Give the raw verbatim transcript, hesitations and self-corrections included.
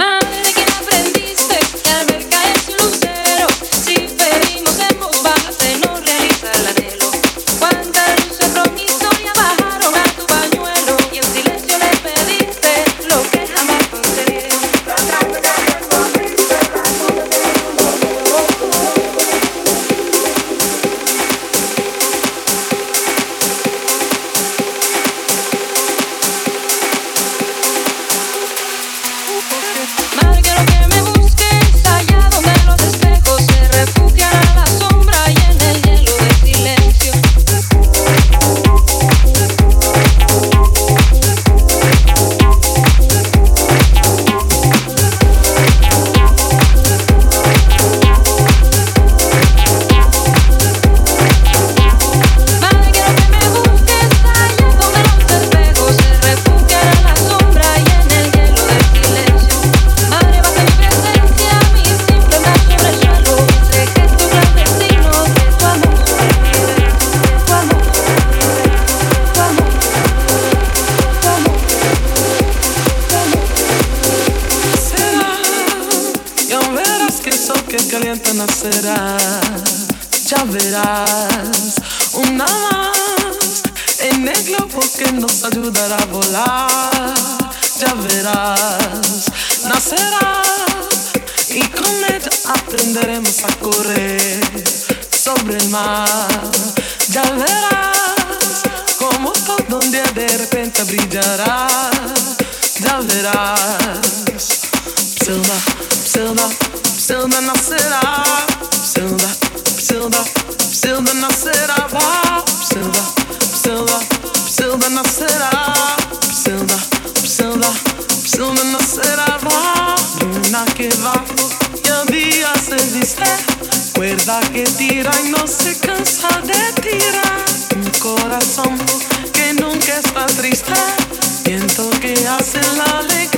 caliente nacerá, ya verás, una más en el globo que nos ayudará a volar, ya verás, nacerá y con ella aprenderemos a correr sobre el mar, ya verás como todo un día de repente brillará, ya verás, Psilda, Psilda, Psilda nacerá, Psilda, Psilda, Psilda nacerá, va, Psilda, Psilda, Psilda nacerá, Psilda, Psilda, Psilda nacerá, va, luna que va y el día se viste, cuerda que tira y no se cansa de tirar, un corazón que nunca está triste, viento que hace la alegría.